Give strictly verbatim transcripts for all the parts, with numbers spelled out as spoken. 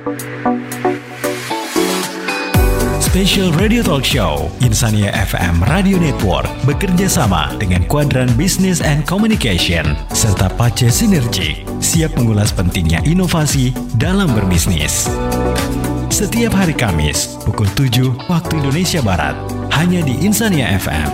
Special Radio Talk Show Insania F M Radio Network bekerja sama dengan Kuadran Business and Communication serta Pace Sinergi siap mengulas pentingnya inovasi dalam berbisnis. Setiap hari Kamis pukul tujuh waktu Indonesia Barat hanya di Insania F M.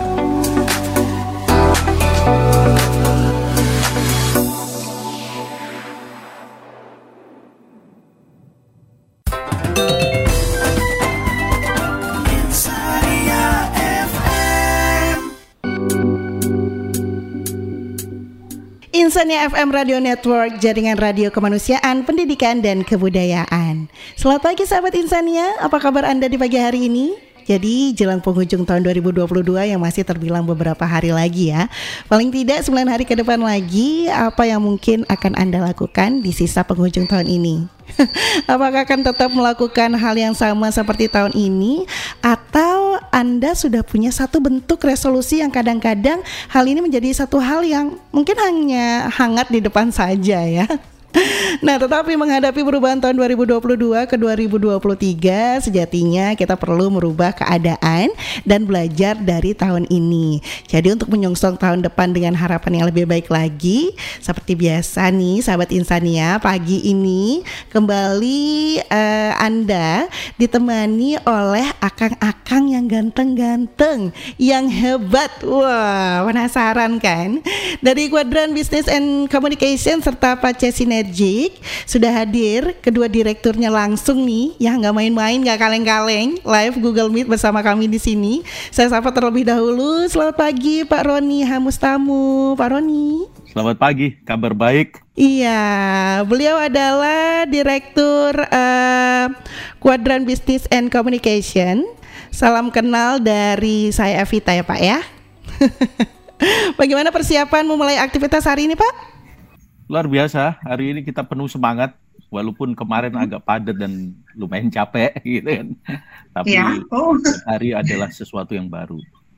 Insania F M Radio Network, jaringan radio kemanusiaan, pendidikan, dan kebudayaan. Selamat pagi sahabat Insania, apa kabar Anda di pagi hari ini? Jadi jelang penghujung tahun dua ribu dua puluh dua yang masih terbilang beberapa hari lagi ya. Paling tidak sembilan hari ke depan lagi, apa yang mungkin akan Anda lakukan di sisa penghujung tahun ini? Apakah akan tetap melakukan hal yang sama seperti tahun ini? Atau Anda sudah punya satu bentuk resolusi yang kadang-kadang hal ini menjadi satu hal yang mungkin hanya hangat di depan saja ya? Nah, tetapi menghadapi perubahan tahun dua ribu dua puluh dua ke dua ribu dua puluh tiga, sejatinya kita perlu merubah keadaan dan belajar dari tahun ini. Jadi untuk menyongsong tahun depan dengan harapan yang lebih baik lagi, seperti biasa nih sahabat Insania, pagi ini kembali uh, Anda ditemani oleh akang-akang yang ganteng-ganteng, yang hebat. Wah, penasaran kan? Dari Kuadran Business and Communication serta Pace Sinergi sudah hadir kedua direkturnya langsung nih, ya nggak main-main, nggak kaleng-kaleng, live Google Meet bersama kami di sini. Saya sapa terlebih dahulu. Selamat pagi Pak Roni Hamustamu. Pak Roni. Selamat pagi, kabar baik. Iya, beliau adalah direktur uh, Kuadran Business and Communication. Salam kenal dari saya Evita ya Pak ya. Bagaimana persiapan memulai aktivitas hari ini Pak? Luar biasa, hari ini kita penuh semangat, walaupun kemarin agak padat dan lumayan capek gitu kan. Tapi ya. Oh. Hari adalah sesuatu yang baru.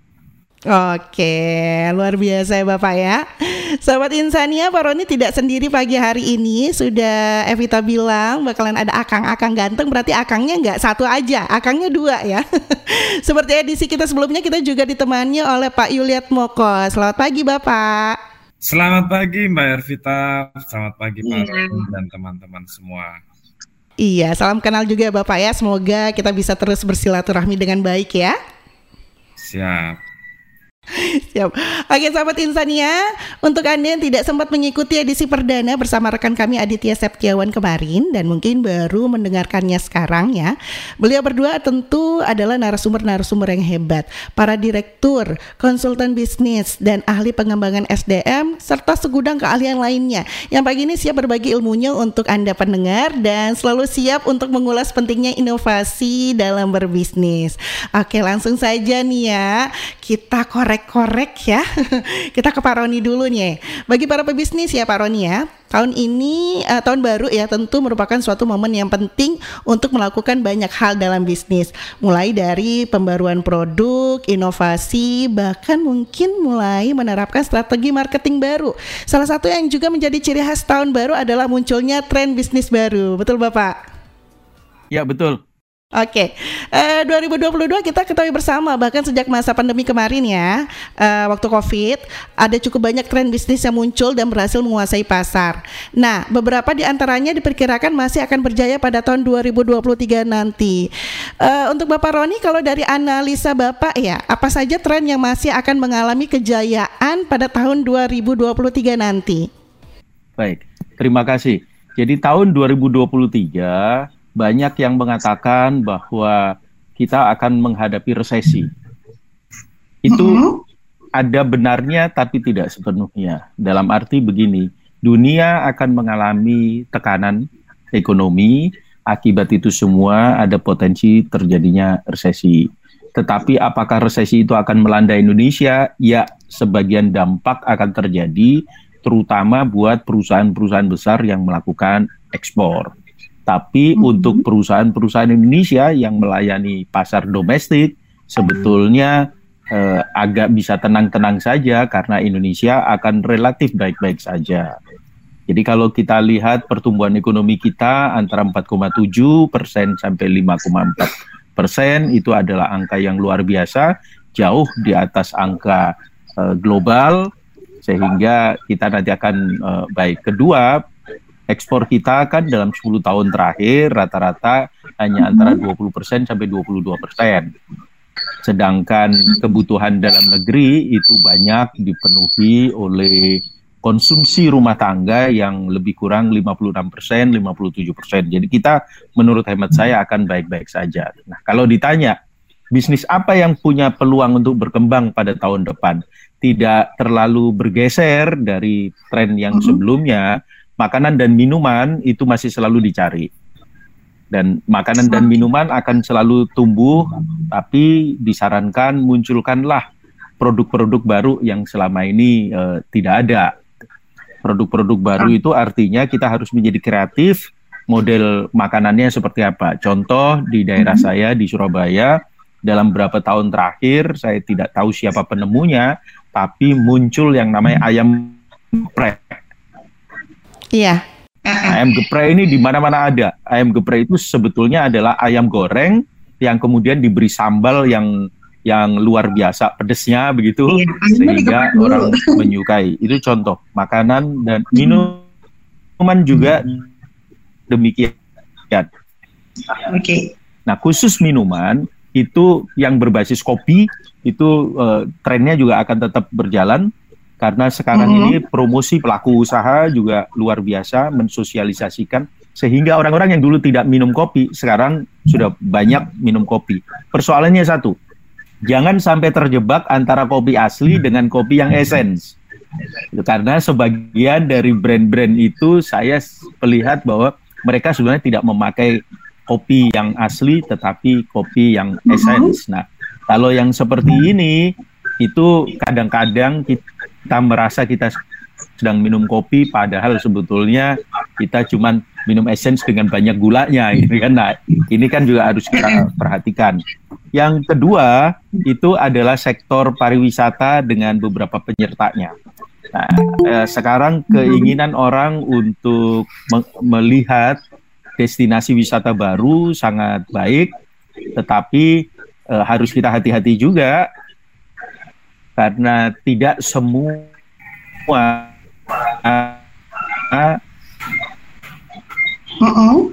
Oke, luar biasa ya Bapak ya. Sahabat Insania, Pak Roni tidak sendiri pagi hari ini. Sudah Evita bilang bakalan ada akang-akang ganteng, berarti akangnya nggak satu aja, akangnya dua ya. Seperti edisi kita sebelumnya, kita juga ditemani oleh Pak Yuliat Moko. Selamat pagi Bapak. Selamat pagi Mbak Ervita, selamat pagi Pak Roni dan teman-teman semua. Iya, salam kenal juga Bapak ya. Semoga kita bisa terus bersilaturahmi dengan baik ya. Siap. Siap. Oke sahabat Insania, untuk Anda yang tidak sempat mengikuti edisi perdana bersama rekan kami Aditya Septiawan kemarin dan mungkin baru mendengarkannya sekarang ya, beliau berdua tentu adalah narasumber-narasumber yang hebat, para direktur, konsultan bisnis, dan ahli pengembangan S D M serta segudang keahlian lainnya yang pagi ini siap berbagi ilmunya untuk Anda pendengar dan selalu siap untuk mengulas pentingnya inovasi dalam berbisnis. Oke, langsung saja nih ya, kita korek korek ya. Kita ke Pak Roni dulu nih. Bagi para pebisnis ya Pak Roni ya, tahun ini uh, tahun baru ya tentu merupakan suatu momen yang penting untuk melakukan banyak hal dalam bisnis. Mulai dari pembaruan produk, inovasi, bahkan mungkin mulai menerapkan strategi marketing baru. Salah satu yang juga menjadi ciri khas tahun baru adalah munculnya tren bisnis baru. Betul Bapak? Ya betul. Oke, okay. uh, dua ribu dua puluh dua kita ketahui bersama bahkan sejak masa pandemi kemarin ya, uh, waktu Covid, ada cukup banyak tren bisnis yang muncul dan berhasil menguasai pasar. Nah, beberapa di antaranya diperkirakan masih akan berjaya pada tahun dua ribu dua puluh tiga nanti. Uh, untuk Bapak Roni, kalau dari analisa Bapak ya, apa saja tren yang masih akan mengalami kejayaan pada tahun dua ribu dua puluh tiga nanti? Baik, terima kasih. Jadi tahun dua ribu dua puluh tiga banyak yang mengatakan bahwa kita akan menghadapi resesi. Itu uh-huh. ada benarnya tapi tidak sepenuhnya. Dalam arti begini, dunia akan mengalami tekanan ekonomi, akibat itu semua ada potensi terjadinya resesi. Tetapi apakah resesi itu akan melanda Indonesia? Ya, sebagian dampak akan terjadi, terutama buat perusahaan-perusahaan besar yang melakukan ekspor. Tapi mm-hmm. untuk perusahaan-perusahaan Indonesia yang melayani pasar domestik, sebetulnya eh, agak bisa tenang-tenang saja karena Indonesia akan relatif baik-baik saja. Jadi kalau kita lihat pertumbuhan ekonomi kita antara empat koma tujuh persen sampai lima koma empat persen itu adalah angka yang luar biasa, jauh di atas angka uh, global, sehingga kita nanti akan uh, baik. Kedua, ekspor kita kan dalam sepuluh tahun terakhir rata-rata hanya antara dua puluh persen sampai dua puluh dua persen. Sedangkan kebutuhan dalam negeri itu banyak dipenuhi oleh konsumsi rumah tangga yang lebih kurang lima puluh enam persen, lima puluh tujuh persen. Jadi kita menurut hemat saya akan baik-baik saja. Nah, kalau ditanya bisnis apa yang punya peluang untuk berkembang pada tahun depan, tidak terlalu bergeser dari tren yang sebelumnya, makanan dan minuman itu masih selalu dicari. Dan makanan dan minuman akan selalu tumbuh, tapi disarankan munculkanlah produk-produk baru yang selama ini uh, tidak ada. Produk-produk baru itu artinya kita harus menjadi kreatif, model makanannya seperti apa. Contoh di daerah saya di Surabaya, dalam beberapa tahun terakhir, saya tidak tahu siapa penemunya, tapi muncul yang namanya ayam geprek. Iya. Ayam geprek ini di mana-mana ada. Ayam geprek itu sebetulnya adalah ayam goreng yang kemudian diberi sambal yang yang luar biasa pedesnya begitu, iya, sehingga orang menyukai. Itu contoh makanan dan minuman juga demikian. Oke. Okay. Nah, khusus minuman itu yang berbasis kopi itu uh, trennya juga akan tetap berjalan karena sekarang mm-hmm. ini promosi pelaku usaha juga luar biasa mensosialisasikan sehingga orang-orang yang dulu tidak minum kopi sekarang sudah banyak minum kopi. Persoalannya satu. Jangan sampai terjebak antara kopi asli dengan kopi yang essence. Karena sebagian dari brand-brand itu saya melihat bahwa mereka sebenarnya tidak memakai kopi yang asli tetapi kopi yang essence. Nah, kalau yang seperti ini itu kadang-kadang kita merasa kita sedang minum kopi padahal sebetulnya kita cuman minum essence dengan banyak gulanya ini kan. Nah, ini kan juga harus kita perhatikan. Yang kedua itu adalah sektor pariwisata dengan beberapa penyertanya. Nah, eh, sekarang keinginan orang untuk me- melihat destinasi wisata baru sangat baik, tetapi eh, harus kita hati-hati juga karena tidak semua uh, Uh-uh.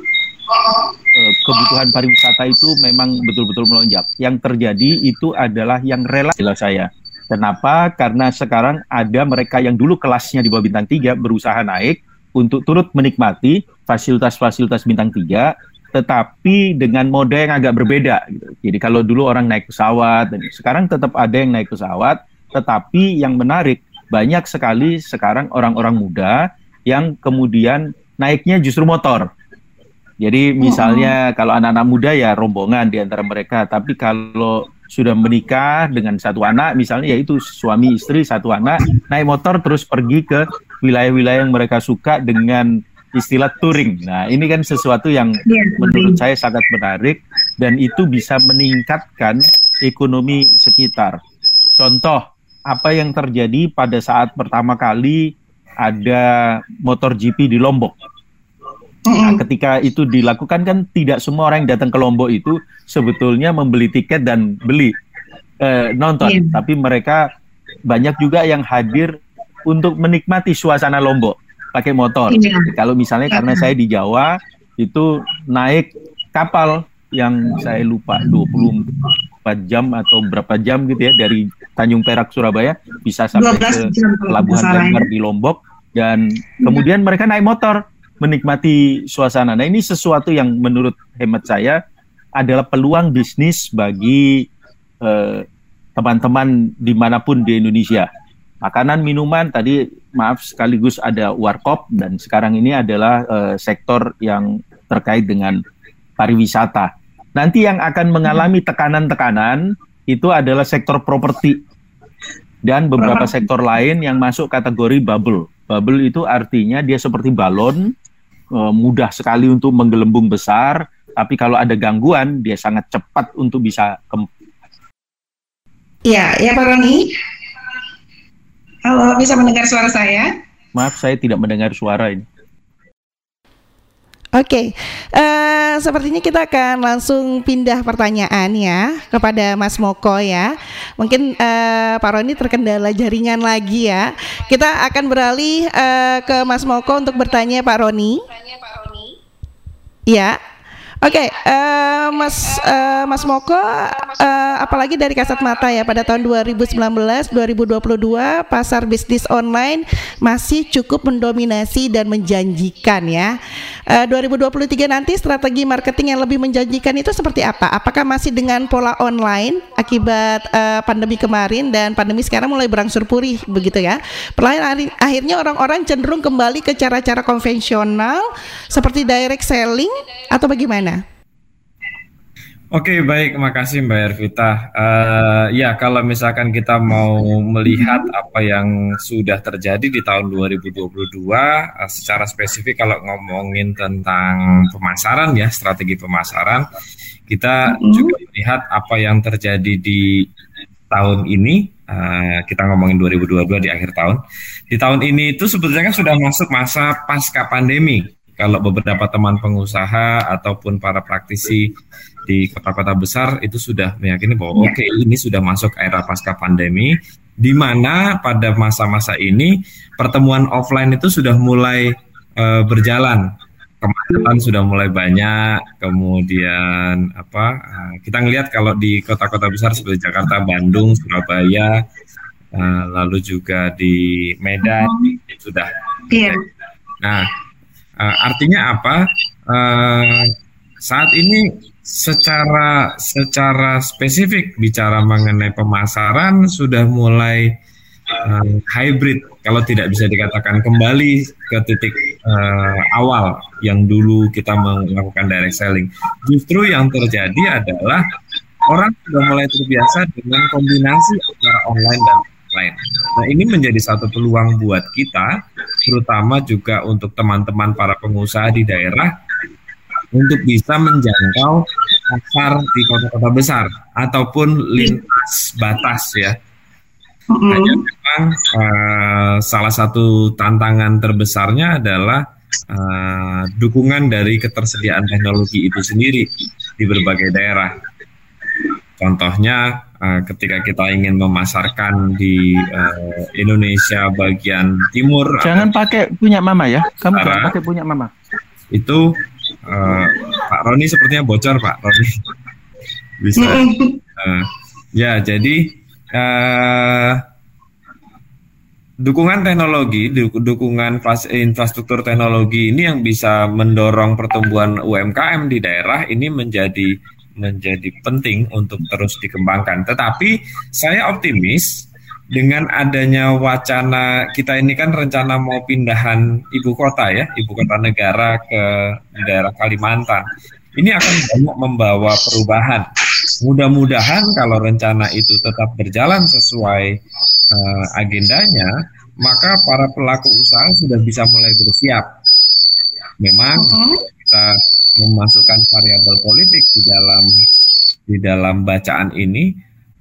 kebutuhan pariwisata itu memang betul-betul melonjak. Yang terjadi itu adalah yang rela saya. Kenapa? Karena sekarang ada mereka yang dulu kelasnya di bawah bintang tiga berusaha naik untuk turut menikmati fasilitas-fasilitas bintang tiga, tetapi dengan mode yang agak berbeda. Gitu. Jadi kalau dulu orang naik pesawat, dan sekarang tetap ada yang naik pesawat, tetapi yang menarik banyak sekali sekarang orang-orang muda yang kemudian naiknya justru motor. Jadi misalnya kalau anak-anak muda ya rombongan di antara mereka, tapi kalau sudah menikah dengan satu anak, misalnya yaitu suami istri satu anak, naik motor terus pergi ke wilayah-wilayah yang mereka suka dengan istilah touring. Nah, ini kan sesuatu yang menurut saya sangat menarik dan itu bisa meningkatkan ekonomi sekitar. Contoh, apa yang terjadi pada saat pertama kali ada motor G P di Lombok. Nah, ketika itu dilakukan kan tidak semua orang yang datang ke Lombok itu sebetulnya membeli tiket dan beli eh, nonton, yeah. Tapi mereka banyak juga yang hadir untuk menikmati suasana Lombok pakai motor. Yeah. Kalau misalnya yeah. karena saya di Jawa itu naik kapal yang saya lupa dua puluh empat jam atau berapa jam gitu ya dari Tanjung Perak Surabaya bisa sampai ke Pelabuhan Lembar di Lombok dan yeah. kemudian mereka naik motor menikmati suasana. Nah, ini sesuatu yang menurut hemat saya adalah peluang bisnis bagi eh, teman-teman dimanapun di Indonesia. Makanan, minuman, tadi maaf sekaligus ada warkop dan sekarang ini adalah eh, sektor yang terkait dengan pariwisata. Nanti yang akan mengalami tekanan-tekanan itu adalah sektor properti dan beberapa sektor lain yang masuk kategori bubble. Bubble itu artinya dia seperti balon, mudah sekali untuk menggelembung besar, tapi kalau ada gangguan, dia sangat cepat untuk bisa kembali. Iya, ya Pak Roni. Halo, bisa mendengar suara saya? Maaf, saya tidak mendengar suara ini. Oke, okay. uh, sepertinya kita akan langsung pindah pertanyaan ya kepada Mas Moko ya. Mungkin uh, Pak Roni terkendala jaringan lagi ya. Kita akan beralih uh, ke Mas Moko untuk bertanya Pak Roni. Ya. Oke, okay, uh, Mas uh, Mas Moko, uh, apalagi dari Kasat Mata ya, pada tahun dua ribu sembilan belas dua ribu dua puluh dua pasar bisnis online masih cukup mendominasi dan menjanjikan ya. Uh, dua ribu dua puluh tiga nanti strategi marketing yang lebih menjanjikan itu seperti apa? Apakah masih dengan pola online akibat uh, pandemi kemarin, dan pandemi sekarang mulai berangsur pulih begitu ya? Perlahan akhirnya orang-orang cenderung kembali ke cara-cara konvensional seperti direct selling atau bagaimana? Oke, baik, makasih Mbak Ervita. Uh, ya, kalau misalkan kita mau melihat apa yang sudah terjadi di tahun dua ribu dua puluh dua, uh, secara spesifik kalau ngomongin tentang pemasaran ya, strategi pemasaran, kita mm-hmm. juga melihat apa yang terjadi di tahun ini. Uh, kita ngomongin dua ribu dua puluh dua di akhir tahun. Di tahun ini itu sebetulnya kan sudah masuk masa pasca pandemi. Kalau beberapa teman pengusaha ataupun para praktisi di kota-kota besar itu sudah meyakini bahwa oke okay, ini sudah masuk era pasca pandemi, di mana pada masa-masa ini pertemuan offline itu sudah mulai uh, berjalan, kemacetan sudah mulai banyak, kemudian apa uh, kita ngelihat kalau di kota-kota besar seperti Jakarta, Bandung, Surabaya, uh, lalu juga di Medan itu sudah. Yeah. Nah, uh, artinya apa? Uh, saat ini Secara secara spesifik bicara mengenai pemasaran sudah mulai uh, hybrid, kalau tidak bisa dikatakan kembali ke titik uh, awal yang dulu kita melakukan direct selling. Justru yang terjadi adalah orang sudah mulai terbiasa dengan kombinasi antara online dan offline. Nah, ini menjadi satu peluang buat kita, terutama juga untuk teman-teman para pengusaha di daerah, untuk bisa menjangkau pasar di kota-kota besar ataupun lintas batas ya. Mm-hmm. Hanya memang uh, salah satu tantangan terbesarnya adalah uh, dukungan dari ketersediaan teknologi itu sendiri di berbagai daerah. Contohnya uh, ketika kita ingin memasarkan di uh, Indonesia bagian timur. Jangan pakai punya mama ya. Kamu jangan pakai punya mama. Itu Uh, Pak Roni sepertinya bocor, Pak Roni. Bisa. Uh, ya, jadi uh, dukungan teknologi, dukungan infrastruktur teknologi ini yang bisa mendorong pertumbuhan U M K M di daerah ini menjadi menjadi penting untuk terus dikembangkan. Tetapi saya optimis dengan adanya wacana kita ini kan rencana mau pindahan ibu kota ya, ibu kota negara ke daerah Kalimantan. Ini akan banyak membawa perubahan. Mudah-mudahan kalau rencana itu tetap berjalan sesuai uh, agendanya, maka para pelaku usaha sudah bisa mulai bersiap. Memang kita memasukkan variabel politik di dalam di dalam bacaan ini.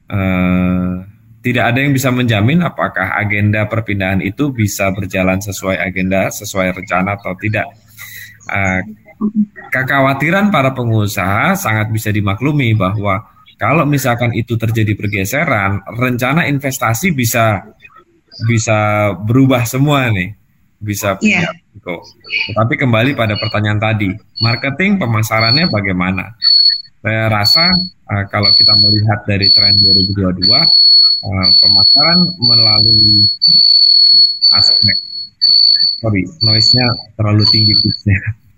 Uh, Tidak ada yang bisa menjamin apakah agenda perpindahan itu bisa berjalan sesuai agenda, sesuai rencana atau tidak. Uh, kekhawatiran para pengusaha sangat bisa dimaklumi bahwa kalau misalkan itu terjadi pergeseran, rencana investasi bisa bisa berubah semua nih, bisa punya yeah. Gitu. Tetapi kembali pada pertanyaan tadi, marketing pemasarannya bagaimana? Saya rasa uh, kalau kita melihat dari tren dua ribu dua puluh dua, Uh, pemasaran melalui aspek sorry noise-nya terlalu tinggi pitch-nya.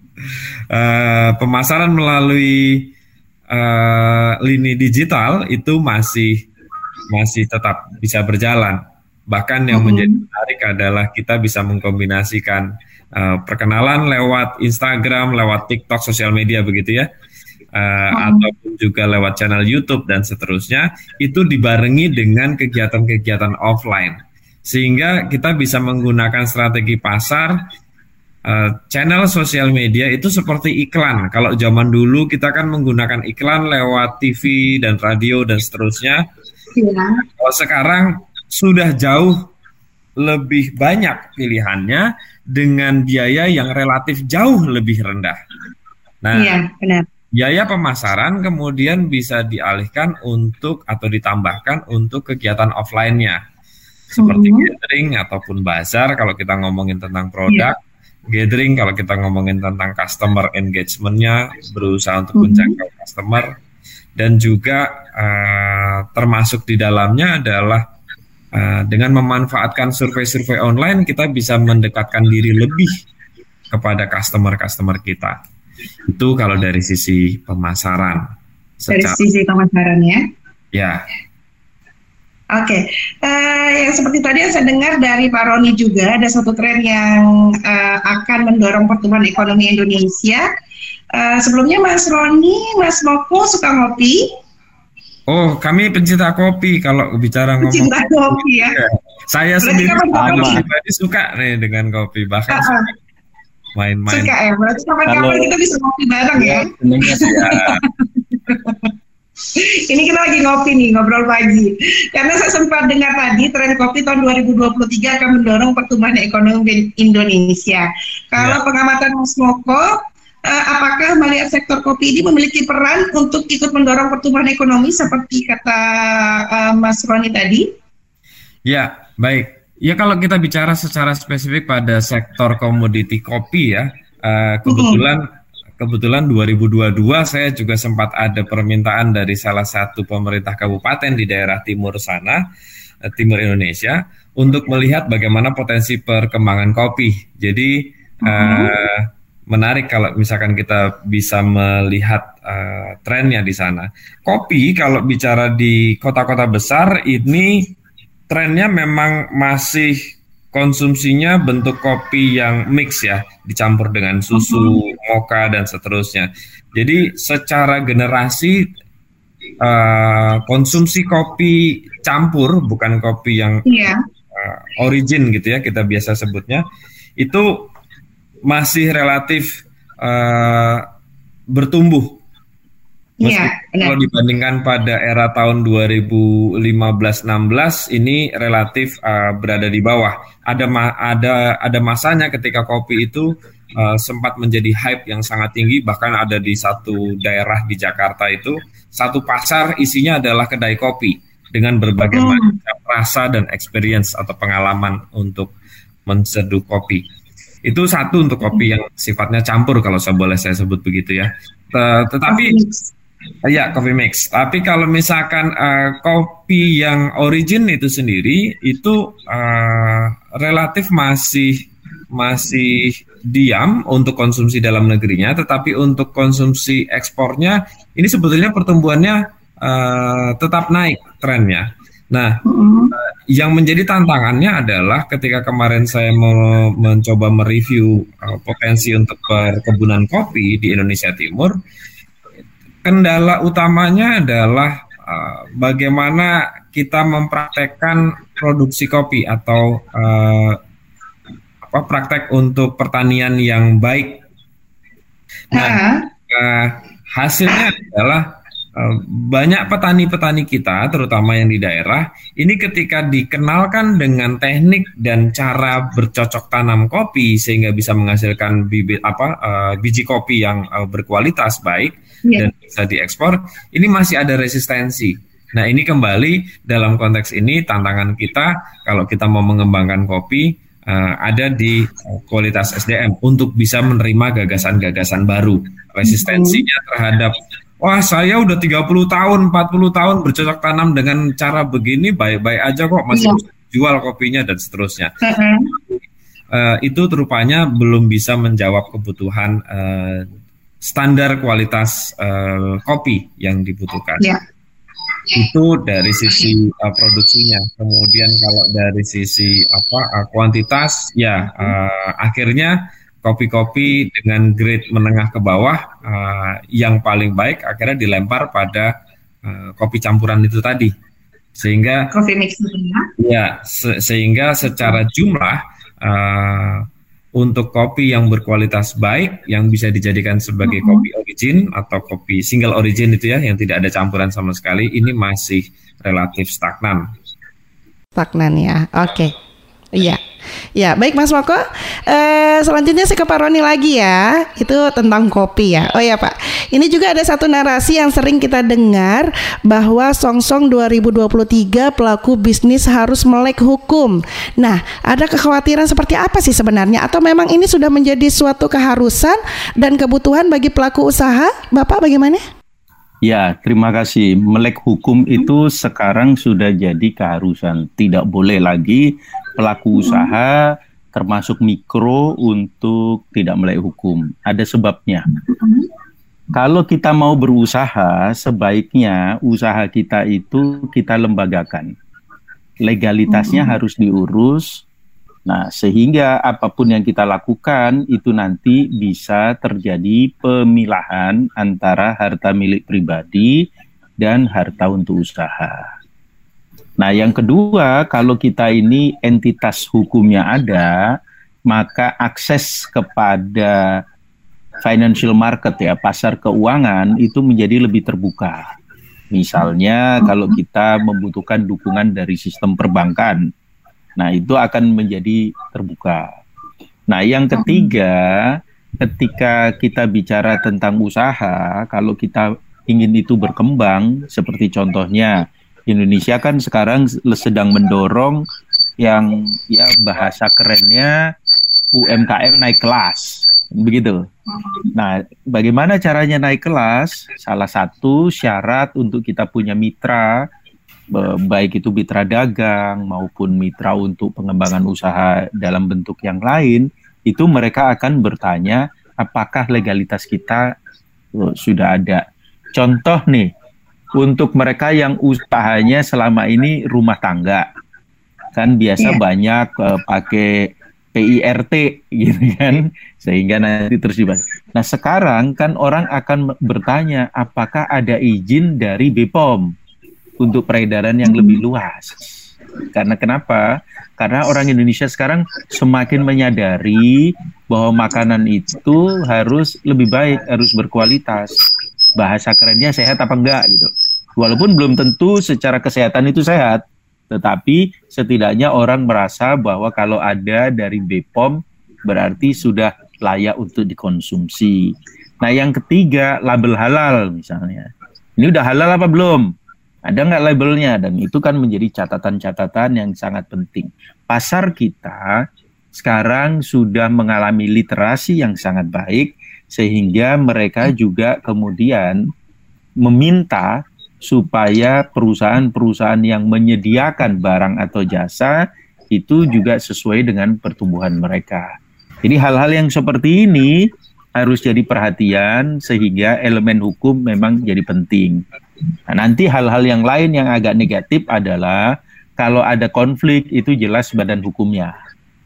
Uh, pemasaran melalui uh, lini digital itu masih masih tetap bisa berjalan. Bahkan yang mm-hmm. menjadi menarik adalah kita bisa mengkombinasikan uh, perkenalan lewat Instagram, lewat TikTok, sosial media begitu ya. Uh, hmm. ataupun juga lewat channel YouTube dan seterusnya, itu dibarengi dengan kegiatan-kegiatan offline, sehingga kita bisa menggunakan strategi pasar. Uh, channel sosial media itu seperti iklan. Kalau zaman dulu kita kan menggunakan iklan lewat T V dan radio dan seterusnya. Ya. Kalau sekarang sudah jauh lebih banyak pilihannya dengan biaya yang relatif jauh lebih rendah. Nah, iya, benar. Biaya pemasaran kemudian bisa dialihkan untuk atau ditambahkan untuk kegiatan offline-nya. Seperti mm-hmm. gathering ataupun bazar kalau kita ngomongin tentang produk. Yeah. Gathering kalau kita ngomongin tentang customer engagement-nya, berusaha untuk mm-hmm. menjangkau customer. Dan juga uh, termasuk di dalamnya adalah uh, dengan memanfaatkan survei-survei online, kita bisa mendekatkan diri lebih kepada customer-customer kita. Itu kalau dari sisi pemasaran. Dari secara, sisi pemasaran ya? Ya. Oke, okay. uh, yang seperti tadi yang saya dengar dari Pak Roni juga ada suatu tren yang uh, akan mendorong pertumbuhan ekonomi Indonesia. Uh, sebelumnya Mas Roni, Mas Moko suka ngopi? Oh, kami pencinta kopi kalau bicara ngomong. Pencinta kopi ya? ya. Saya berarti sendiri pribadi suka nih dengan kopi, bahkan uh-uh. suka main-main. Suka ya, berarti kapan-kapan kita bisa ngopi bareng ya? Ya. Ini kita lagi ngopi nih, ngobrol pagi. Karena saya sempat dengar tadi tren kopi tahun dua ribu dua puluh tiga akan mendorong pertumbuhan ekonomi Indonesia. Kalau ya. Pengamatan Mas Moko, uh, apakah melihat sektor kopi ini memiliki peran untuk ikut mendorong pertumbuhan ekonomi seperti kata uh, Mas Roni tadi? Ya, baik. Ya kalau kita bicara secara spesifik pada sektor komoditi kopi ya, uh, kebetulan mm-hmm. Kebetulan dua ribu dua puluh dua saya juga sempat ada permintaan dari salah satu pemerintah kabupaten di daerah timur sana, timur Indonesia, untuk melihat bagaimana potensi perkembangan kopi. Jadi uh-huh. uh, menarik kalau misalkan kita bisa melihat uh, trennya di sana. Kopi kalau bicara di kota-kota besar ini trennya memang masih konsumsinya bentuk kopi yang mix ya, dicampur dengan susu, mocha dan seterusnya. Jadi secara generasi uh, konsumsi kopi campur, bukan kopi yang yeah. uh, origin gitu ya, kita biasa sebutnya, itu masih relatif uh, bertumbuh. Iya, kalau dibandingkan pada era tahun dua ribu lima belas enam belas ini relatif uh, berada di bawah. Ada ma- ada ada masanya ketika kopi itu uh, sempat menjadi hype yang sangat tinggi, bahkan ada di satu daerah di Jakarta itu satu pasar isinya adalah kedai kopi dengan berbagai hmm. macam rasa dan experience atau pengalaman untuk menseduh kopi. Itu satu untuk kopi yang sifatnya campur kalau saya boleh saya sebut begitu ya. Tetapi ya, coffee mix. Tapi kalau misalkan uh, kopi yang origin itu sendiri itu uh, relatif masih masih diam untuk konsumsi dalam negerinya, tetapi untuk konsumsi ekspornya ini sebetulnya pertumbuhannya uh, tetap naik trennya. Nah, uh, yang menjadi tantangannya adalah ketika kemarin saya mau mencoba mereview uh, potensi untuk perkebunan kopi di Indonesia Timur. Kendala utamanya adalah uh, bagaimana kita mempraktekkan produksi kopi atau uh, apa praktek untuk pertanian yang baik. Nah, uh, hasilnya adalah uh, banyak petani-petani kita, terutama yang di daerah, ini ketika dikenalkan dengan teknik dan cara bercocok tanam kopi sehingga bisa menghasilkan bibit apa uh, biji kopi yang uh, berkualitas baik. Yeah. Dan bisa diekspor, ini masih ada resistensi. Nah ini kembali dalam konteks ini tantangan kita kalau kita mau mengembangkan kopi uh, ada di kualitas S D M untuk bisa menerima gagasan-gagasan baru. Resistensinya terhadap wah saya udah tiga puluh tahun, empat puluh tahun bercocok tanam dengan cara begini baik-baik aja kok masih yeah. jual kopinya dan seterusnya. Uh-huh. Uh, itu rupanya belum bisa menjawab kebutuhan uh, standar kualitas uh, kopi yang dibutuhkan. Yeah. Itu dari sisi uh, produksinya. Kemudian kalau dari sisi apa uh, kuantitas, ya uh, akhirnya kopi-kopi dengan grade menengah ke bawah uh, yang paling baik akhirnya dilempar pada uh, kopi campuran itu tadi. Sehingga coffee mix ya. Ya, se- sehingga secara jumlah uh, untuk kopi yang berkualitas baik, yang bisa dijadikan sebagai uh-huh. kopi origin atau kopi single origin itu ya, yang tidak ada campuran sama sekali, ini masih relatif stagnan. Stagnan ya, oke. Okay. Iya. Ya, baik Mas Moko. Uh, selanjutnya saya ke Pak Roni lagi ya. Itu tentang kopi ya. Oh ya Pak, ini juga ada satu narasi yang sering kita dengar bahwa Songsong dua ribu dua puluh tiga pelaku bisnis harus melek hukum. Nah, ada kekhawatiran seperti apa sih sebenarnya? Atau memang ini sudah menjadi suatu keharusan dan kebutuhan bagi pelaku usaha? Bapak bagaimana? Ya, terima kasih. Melek hukum itu sekarang sudah jadi keharusan. Tidak boleh lagi pelaku usaha termasuk mikro untuk tidak melek hukum. Ada sebabnya. Kalau kita mau berusaha, sebaiknya usaha kita itu kita lembagakan. Legalitasnya harus diurus. Nah, sehingga apapun yang kita lakukan itu nanti bisa terjadi pemilahan antara harta milik pribadi dan harta untuk usaha. Nah, yang kedua, kalau kita ini entitas hukumnya ada, maka akses kepada financial market ya, pasar keuangan itu menjadi lebih terbuka. Misalnya kalau kita membutuhkan dukungan dari sistem perbankan, nah itu akan menjadi terbuka. Nah, yang ketiga, ketika kita bicara tentang usaha, kalau kita ingin itu berkembang, seperti contohnya Indonesia kan sekarang sedang mendorong yang ya bahasa kerennya U M K M naik kelas, begitu. Nah, bagaimana caranya naik kelas? Salah satu syarat untuk kita punya mitra, baik itu mitra dagang maupun mitra untuk pengembangan usaha dalam bentuk yang lain, itu mereka akan bertanya apakah legalitas kita oh, sudah ada. Contoh nih, untuk mereka yang usahanya selama ini rumah tangga, kan biasa yeah. banyak uh, pakai P I R T gitu kan, sehingga nanti terus dibahas. Nah, sekarang kan orang akan bertanya apakah ada izin dari B P O M untuk peredaran yang lebih luas. Karena kenapa? Karena orang Indonesia sekarang semakin menyadari bahwa makanan itu harus lebih baik, harus berkualitas. Bahasa kerennya sehat apa enggak gitu. Walaupun belum tentu secara kesehatan itu sehat, tetapi setidaknya orang merasa bahwa kalau ada dari B P O M berarti sudah layak untuk dikonsumsi. Nah, yang ketiga, label halal misalnya. Ini udah halal apa belum? Ada nggak labelnya? Dan itu kan menjadi catatan-catatan yang sangat penting. Pasar kita sekarang sudah mengalami literasi yang sangat baik, sehingga mereka juga kemudian meminta supaya perusahaan-perusahaan yang menyediakan barang atau jasa itu juga sesuai dengan pertumbuhan mereka. Jadi hal-hal yang seperti ini harus jadi perhatian sehingga elemen hukum memang jadi penting. Nah, nanti hal-hal yang lain yang agak negatif adalah kalau ada konflik itu jelas badan hukumnya,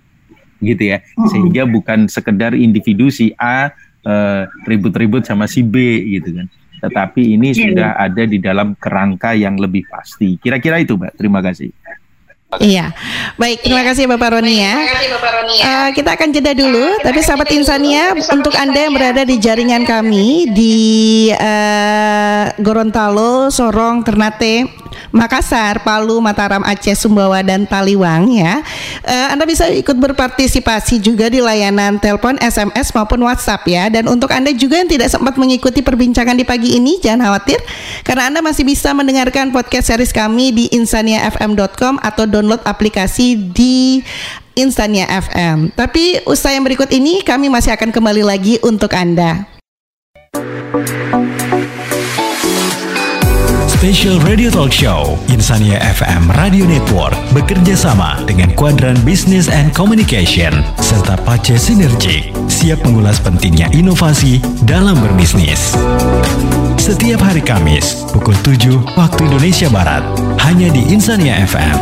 gitu ya. Sehingga bukan sekedar individu si A uh, ribut-ribut sama si B gitu kan. Tetapi ini yeah. sudah ada di dalam kerangka yang lebih pasti. Kira-kira itu, Mbak. Terima kasih. Iya, baik. Terima kasih Bapak Roni ya. Uh, kita akan jeda dulu. Tapi sahabat Insania, untuk Anda yang berada di jaringan kami di uh, Gorontalo, Sorong, Ternate, Makassar, Palu, Mataram, Aceh, Sumbawa, dan Taliwang ya, uh, Anda bisa ikut berpartisipasi juga di layanan telepon, S M S maupun WhatsApp ya. Dan untuk Anda juga yang tidak sempat mengikuti perbincangan di pagi ini, jangan khawatir, karena Anda masih bisa mendengarkan podcast series kami di insania f m dot com atau download aplikasi di Insania F M. Tapi usai yang berikut ini kami masih akan kembali lagi untuk Anda. Special Radio Talk Show Insania F M Radio Network bekerja sama dengan Kuadran Business and Communication serta Pace Sinergi siap mengulas pentingnya inovasi dalam berbisnis. Setiap hari Kamis pukul tujuh waktu Indonesia Barat hanya di Insania F M.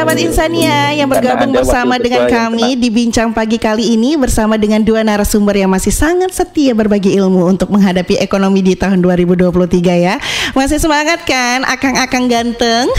sahabat Insania yang bergabung bersama dengan kami di Bincang Pagi kali ini bersama dengan dua narasumber yang masih sangat setia berbagi ilmu untuk menghadapi ekonomi di tahun dua ribu dua puluh tiga ya. Masih semangat kan akang-akang ganteng?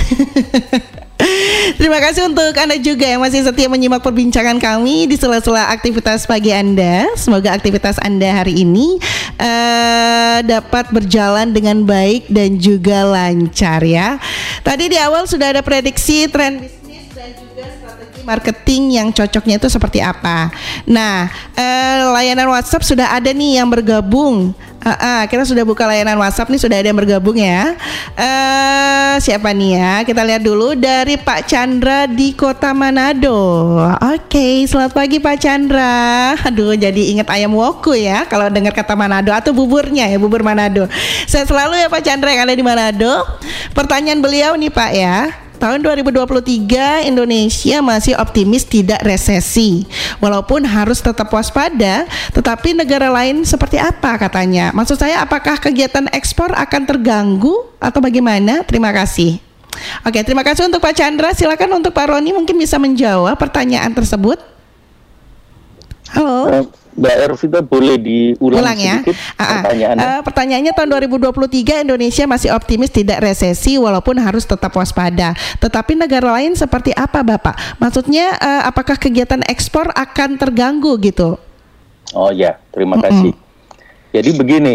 Terima kasih untuk Anda juga yang masih setia menyimak perbincangan kami di sela-sela aktivitas pagi Anda. Semoga aktivitas Anda hari ini uh, dapat berjalan dengan baik dan juga lancar ya. Tadi di awal sudah ada prediksi tren bisnis dan juga strategi marketing yang cocoknya itu seperti apa. Nah, uh, layanan WhatsApp sudah ada nih yang bergabung. Uh, uh, kita sudah buka layanan WhatsApp nih, sudah ada yang bergabung ya. Uh, siapa nih ya? Kita lihat dulu dari Pak Chandra di Kota Manado. Oke, okay, selamat pagi Pak Chandra. Aduh, jadi ingat ayam woku ya kalau dengar kata Manado atau buburnya ya, bubur Manado. Saya selalu ya Pak Chandra yang ada di Manado. Pertanyaan beliau nih Pak ya. Tahun dua ribu dua puluh tiga Indonesia masih optimis tidak resesi. Walaupun harus tetap waspada, tetapi negara lain seperti apa katanya? Maksud saya apakah kegiatan ekspor akan terganggu atau bagaimana? Terima kasih. Oke, terima kasih untuk Pak Chandra. Silakan untuk Pak Roni mungkin bisa menjawab pertanyaan tersebut. Halo. Mbak Ervita boleh diulang Ulang ya. sedikit pertanyaannya? Uh, pertanyaannya tahun dua ribu dua puluh tiga Indonesia masih optimis tidak resesi walaupun harus tetap waspada. Tetapi negara lain seperti apa Bapak? Maksudnya uh, apakah kegiatan ekspor akan terganggu gitu? Oh ya, terima Mm-mm. kasih. Jadi begini,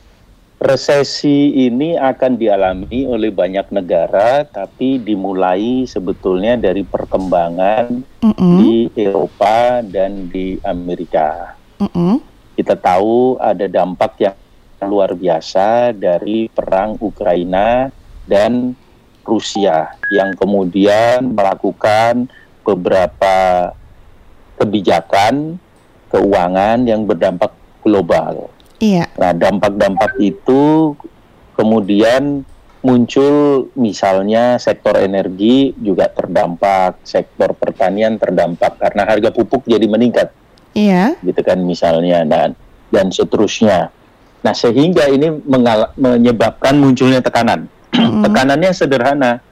resesi ini akan dialami oleh banyak negara, tapi dimulai sebetulnya dari perkembangan Mm-mm. di Eropa dan di Amerika. Mm-mm. Kita tahu ada dampak yang luar biasa dari perang Ukraina dan Rusia yang kemudian melakukan beberapa kebijakan keuangan yang berdampak global. Iya. Nah, dampak-dampak itu kemudian muncul misalnya sektor energi juga terdampak, sektor pertanian terdampak karena harga pupuk jadi meningkat. Iya. Gitu kan misalnya dan dan seterusnya. Nah, sehingga ini mengal- menyebabkan munculnya tekanan. Mm-hmm. Tekanannya sederhana.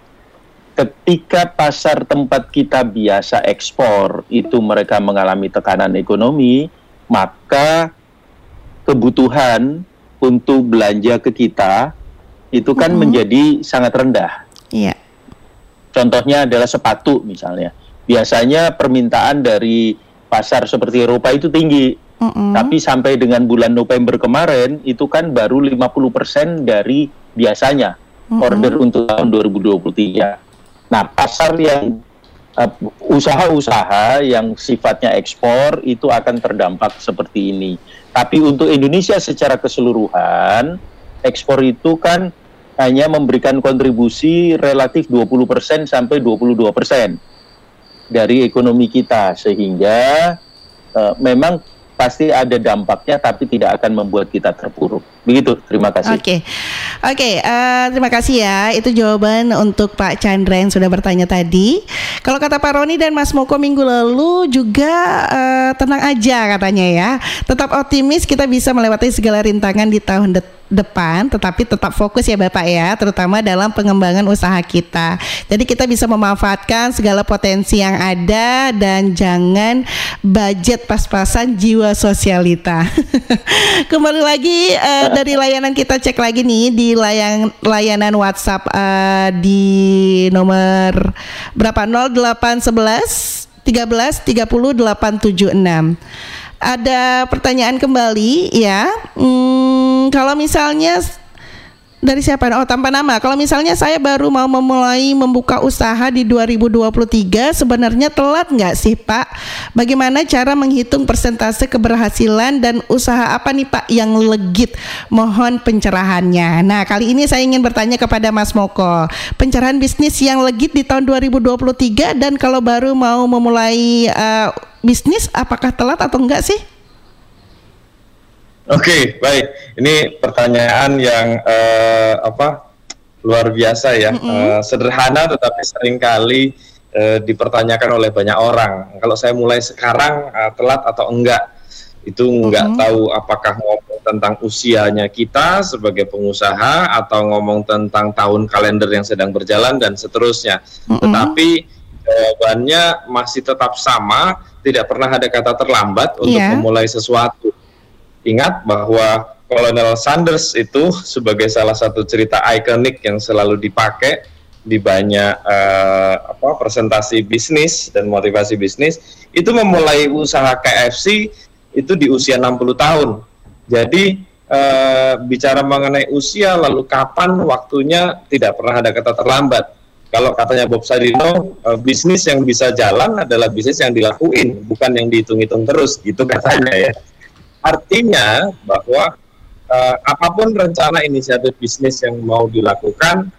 Ketika pasar tempat kita biasa ekspor itu mereka mengalami tekanan ekonomi, maka kebutuhan untuk belanja ke kita itu kan mm-hmm. menjadi sangat rendah. Iya. Contohnya adalah sepatu misalnya. Biasanya permintaan dari pasar seperti Eropa itu tinggi, mm-hmm. tapi sampai dengan bulan November kemarin itu kan baru lima puluh persen dari biasanya mm-hmm. order untuk tahun dua ribu dua puluh tiga. Nah, pasar yang uh, usaha-usaha yang sifatnya ekspor itu akan terdampak seperti ini. Tapi untuk Indonesia secara keseluruhan, ekspor itu kan hanya memberikan kontribusi relatif dua puluh persen sampai dua puluh dua persen. Dari ekonomi kita, sehingga uh, memang pasti ada dampaknya tapi tidak akan membuat kita terpuruk. Begitu, terima kasih. Oke, okay. oke, okay, uh, terima kasih ya. Itu jawaban untuk Pak Chandra yang sudah bertanya tadi. Kalau kata Pak Roni dan Mas Moko minggu lalu juga uh, tenang aja katanya ya. Tetap optimis kita bisa melewati segala rintangan di tahun depan. depan, tetapi tetap fokus ya Bapak ya, terutama dalam pengembangan usaha kita. Jadi kita bisa memanfaatkan segala potensi yang ada dan jangan budget pas-pasan jiwa sosialita. Kembali lagi uh, dari layanan kita cek lagi nih di layan, layanan WhatsApp uh, di nomor berapa nol delapan sebelas tiga belas tiga puluh delapan tujuh enam. Ada pertanyaan kembali ya. Hmm, kalau misalnya dari siapa? Oh, tanpa nama. Kalau misalnya saya baru mau memulai membuka usaha di dua ribu dua puluh tiga, sebenarnya telat nggak sih Pak? Bagaimana cara menghitung persentase keberhasilan dan usaha apa nih Pak yang legit? Mohon pencerahannya. Nah, kali ini saya ingin bertanya kepada Mas Moko. Pencerahan bisnis yang legit di tahun dua ribu dua puluh tiga dan kalau baru mau memulai uh, bisnis, apakah telat atau enggak sih? Oke, baik. Ini pertanyaan yang uh, apa luar biasa ya, mm-hmm. uh, sederhana tetapi seringkali uh, dipertanyakan oleh banyak orang. Kalau saya mulai sekarang uh, telat atau enggak, itu enggak mm-hmm. tahu apakah ngomong tentang usianya kita sebagai pengusaha atau ngomong tentang tahun kalender yang sedang berjalan dan seterusnya. Mm-hmm. Tetapi jawabannya masih tetap sama, tidak pernah ada kata terlambat untuk yeah. memulai sesuatu. Ingat bahwa Kolonel Sanders itu sebagai salah satu cerita ikonik yang selalu dipakai di banyak uh, apa presentasi bisnis dan motivasi bisnis, itu memulai usaha K F C itu di usia enam puluh tahun. Jadi uh, bicara mengenai usia lalu kapan waktunya, tidak pernah ada kata terlambat. Kalau katanya Bob Sadino, uh, bisnis yang bisa jalan adalah bisnis yang dilakuin, bukan yang dihitung-hitung terus, gitu katanya ya. Artinya bahwa uh, apapun rencana inisiatif bisnis yang mau dilakukan,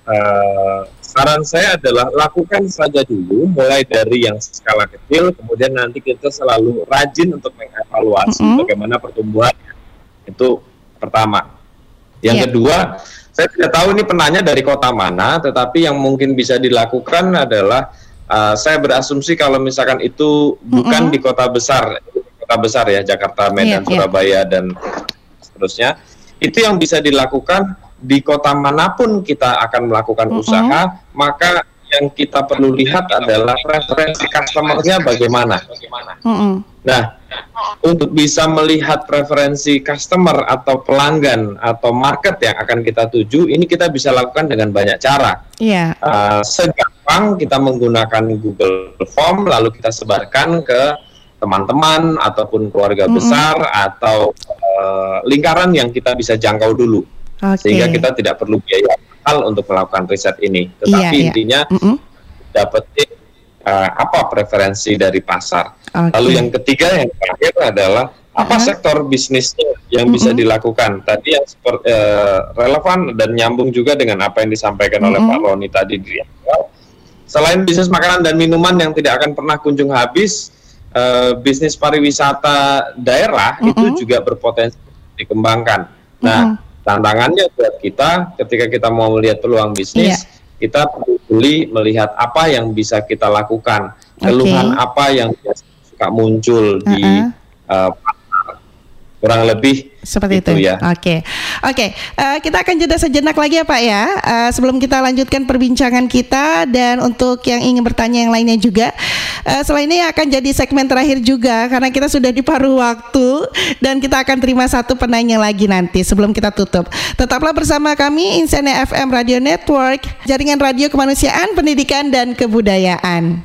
uh, saran saya adalah lakukan saja dulu, mulai dari yang skala kecil, kemudian nanti kita selalu rajin untuk mengevaluasi mm-hmm. bagaimana pertumbuhannya. Itu pertama. Yang yeah. kedua, saya tidak tahu ini penanya dari kota mana, tetapi yang mungkin bisa dilakukan adalah uh, saya berasumsi kalau misalkan itu bukan mm-hmm. di kota besar, kota besar ya, Jakarta, Medan, yeah, Surabaya yeah. dan seterusnya, itu yang bisa dilakukan di kota manapun kita akan melakukan mm-hmm. usaha, maka yang kita perlu lihat adalah preferensi customer-nya bagaimana. Mm-hmm. Nah, untuk bisa melihat preferensi customer atau pelanggan atau market yang akan kita tuju, ini kita bisa lakukan dengan banyak cara. Yeah. Uh, segampang kita menggunakan Google Form, lalu kita sebarkan ke teman-teman ataupun keluarga mm-hmm. besar atau uh, lingkaran yang kita bisa jangkau dulu. Okay. Sehingga kita tidak perlu biaya mahal untuk melakukan riset ini. Tetapi yeah, intinya yeah. mm-hmm. dapetin uh, apa preferensi dari pasar. Okay. Lalu yang ketiga, yang terakhir adalah apa uh-huh. sektor bisnisnya yang mm-hmm. bisa dilakukan. Tadi yang seperti, uh, relevan dan nyambung juga dengan apa yang disampaikan mm-hmm. oleh Pak Roni tadi di awal. Selain bisnis makanan dan minuman yang tidak akan pernah kunjung habis, uh, bisnis pariwisata daerah mm-hmm. itu juga berpotensi dikembangkan. Nah, mm-hmm. tantangannya buat kita ketika kita mau melihat peluang bisnis, yeah. kita perlu melihat apa yang bisa kita lakukan, keluhan okay. apa yang suka muncul uh-uh. di uh, pasar, kurang lebih seperti itu, itu ya. Oke, oke. Uh, kita akan jeda sejenak lagi ya Pak ya. Uh, sebelum kita lanjutkan perbincangan kita, dan untuk yang ingin bertanya yang lainnya juga, uh, selain ini akan jadi segmen terakhir juga karena kita sudah di paruh waktu dan kita akan terima satu penanya lagi nanti sebelum kita tutup. Tetaplah bersama kami Insania F M Radio Network, jaringan radio kemanusiaan, pendidikan dan kebudayaan.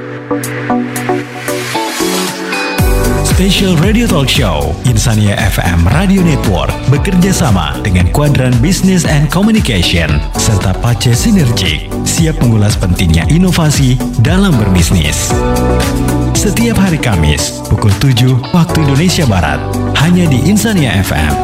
Special Radio Talk Show Insania F M Radio Network bekerja sama dengan Kuadran Business and Communication serta Pace Sinergic, siap mengulas pentingnya inovasi dalam berbisnis. Setiap hari Kamis pukul tujuh waktu Indonesia Barat, hanya di Insania F M.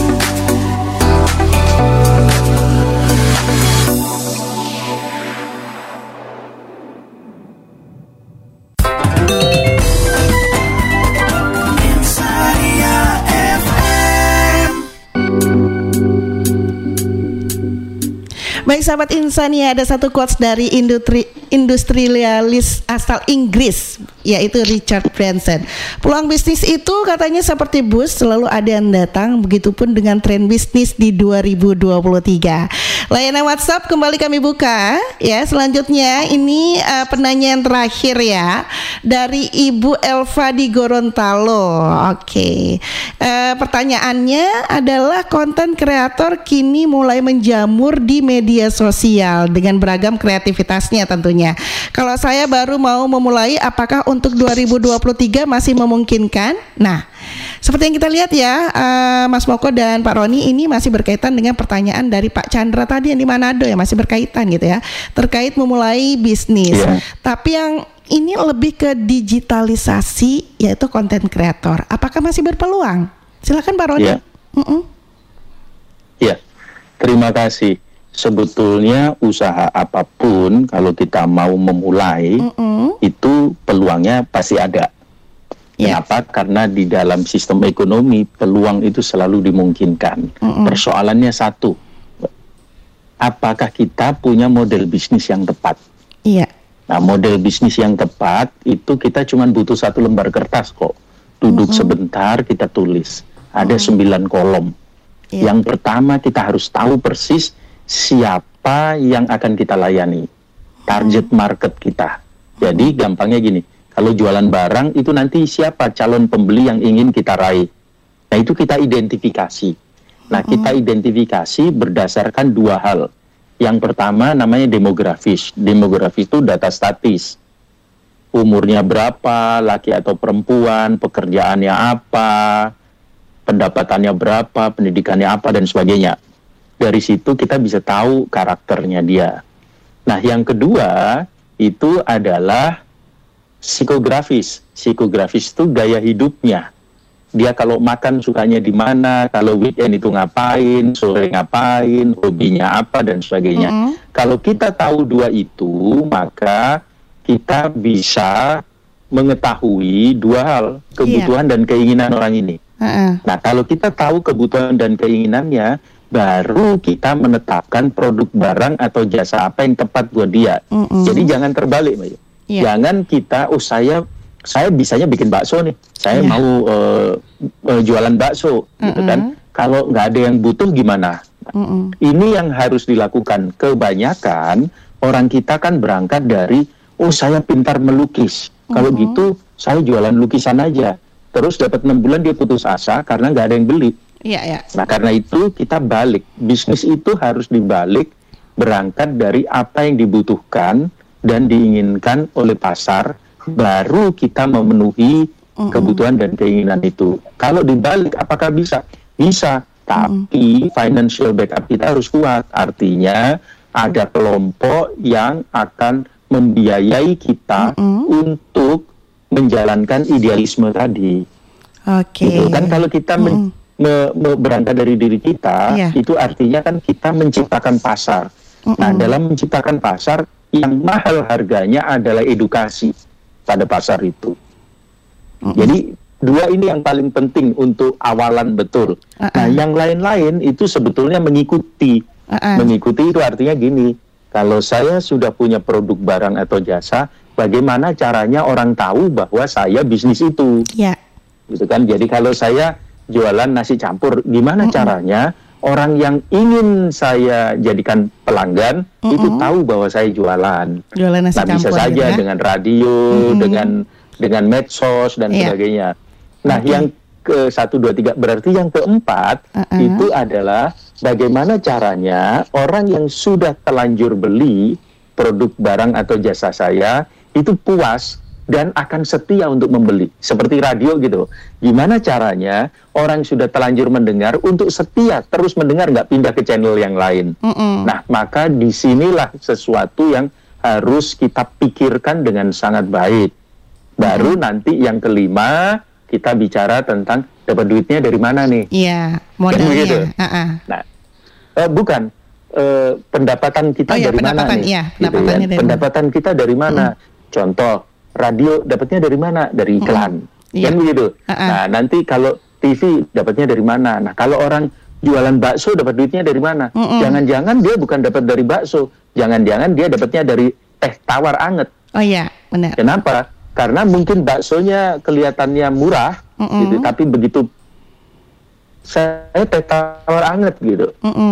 Baik sahabat Insania, ada satu quotes dari industri, industrialis asal Inggris, yaitu Richard Branson. Peluang bisnis itu katanya seperti bus, selalu ada yang datang. Begitupun dengan tren bisnis di dua ribu dua puluh tiga. Layanan WhatsApp kembali kami buka ya. Selanjutnya ini uh, penanya yang terakhir ya, dari Ibu Elva di Gorontalo. Oke, okay. uh, pertanyaannya adalah konten kreator kini mulai menjamur di media sosial dengan beragam kreativitasnya tentunya. Kalau saya baru mau memulai, apakah untuk dua ribu dua puluh tiga masih memungkinkan? Nah, seperti yang kita lihat ya, uh, Mas Moko dan Pak Roni, ini masih berkaitan dengan pertanyaan dari Pak Chandra tadi yang di Manado ya, masih berkaitan gitu ya, terkait memulai bisnis. Yeah. Tapi yang ini lebih ke digitalisasi, yaitu konten kreator. Apakah masih berpeluang? Silakan Pak Roni. Iya. Yeah. Yeah. Terima kasih. Sebetulnya usaha apapun kalau kita mau memulai mm-mm. itu peluangnya pasti ada. Yeah. Kenapa? Karena di dalam sistem ekonomi peluang itu selalu dimungkinkan. Mm-mm. Persoalannya satu, apakah kita punya model bisnis yang tepat? Iya. Yeah. Nah, model bisnis yang tepat itu kita cuma butuh satu lembar kertas kok. Duduk mm-hmm. sebentar kita tulis. Ada mm. sembilan kolom. Yeah. Yang pertama kita harus tahu persis siapa yang akan kita layani, target market kita. Jadi gampangnya gini, kalau jualan barang itu nanti siapa calon pembeli yang ingin kita raih. Nah itu kita identifikasi. Nah kita identifikasi berdasarkan dua hal. Yang pertama namanya demografis. Demografis itu data statis. Umurnya berapa, laki atau perempuan, pekerjaannya apa, pendapatannya berapa, pendidikannya apa, dan sebagainya. Dari situ kita bisa tahu karakternya dia. Nah, yang kedua itu adalah psikografis. Psikografis itu gaya hidupnya. Dia kalau makan sukanya di mana, kalau weekend itu ngapain, sore ngapain, hobinya apa, dan sebagainya. Mm-hmm. Kalau kita tahu dua itu, maka kita bisa mengetahui dua hal, kebutuhan yeah. dan keinginan orang ini. Uh-uh. Nah, kalau kita tahu kebutuhan dan keinginannya, baru kita menetapkan produk barang atau jasa apa yang tepat buat dia. Uh-uh. Jadi jangan terbalik, Mbak. Yeah. Jangan kita, oh saya saya bisanya bikin bakso nih, saya yeah. mau uh, uh, jualan bakso, uh-uh. gitu kan. Kalau nggak ada yang butuh gimana? Uh-uh. Ini yang harus dilakukan. Kebanyakan orang kita kan berangkat dari oh saya pintar melukis, kalau uh-huh. gitu saya jualan lukisan aja. Terus dapat enam bulan dia putus asa karena nggak ada yang beli. Iya, iya. Nah karena itu kita balik, bisnis itu harus dibalik, berangkat dari apa yang dibutuhkan dan diinginkan oleh pasar, baru kita memenuhi uh-huh. kebutuhan dan keinginan itu. Kalau dibalik apakah bisa? Bisa, tapi uh-huh. financial backup kita harus kuat. Artinya ada kelompok yang akan membiayai kita mm-hmm. untuk menjalankan idealisme tadi. Oke. Okay. Gitu kan kalau kita mm-hmm. men, me, me, berangkat dari diri kita, yeah. itu artinya kan kita menciptakan pasar. Mm-hmm. Nah, dalam menciptakan pasar yang mahal harganya adalah edukasi pada pasar itu. Mm-hmm. Jadi dua ini yang paling penting untuk awalan betul. Uh-uh. Nah, yang lain-lain itu sebetulnya mengikuti. Uh-uh. Mengikuti itu artinya gini. Kalau saya sudah punya produk barang atau jasa, bagaimana caranya orang tahu bahwa saya bisnis itu? Ya. Gitu kan. Jadi kalau saya jualan nasi campur, gimana mm-mm. caranya orang yang ingin saya jadikan pelanggan mm-mm. itu tahu bahwa saya jualan? Jualan nasi nah, campur. Bisa saja ya? Dengan radio, mm-hmm. dengan dengan medsos dan yeah. sebagainya. Nah, okay. yang ke satu, dua, tiga berarti yang keempat uh-uh. itu adalah bagaimana caranya orang yang sudah telanjur beli produk barang atau jasa saya itu puas dan akan setia untuk membeli. Seperti radio gitu. Gimana caranya orang yang sudah telanjur mendengar untuk setia terus mendengar, nggak pindah ke channel yang lain. Uh-uh. Nah, maka disinilah sesuatu yang harus kita pikirkan dengan sangat baik. Baru uh-huh. nanti yang kelima kita bicara tentang dapat duitnya dari mana nih? Iya, modalnya. Gitu. Uh-uh. Nah, uh, bukan uh, pendapatan kita oh, iya, dari pendapatan, mana nih? Iya, gitu ya. Dari pendapatan mana? Kita dari mana? Hmm. Contoh, radio dapatnya dari mana? Dari iklan. Hmm. Kan iya. begitu. Uh-uh. Nah, nanti kalau T V dapatnya dari mana? Nah, kalau orang jualan bakso dapat duitnya dari mana? Uh-uh. Jangan-jangan dia bukan dapat dari bakso. Jangan-jangan dia dapatnya dari teh tawar anget. Oh iya, benar. Kenapa? Karena mungkin baksonya kelihatannya murah, mm-mm. gitu, tapi begitu saya teh tawar anget gitu,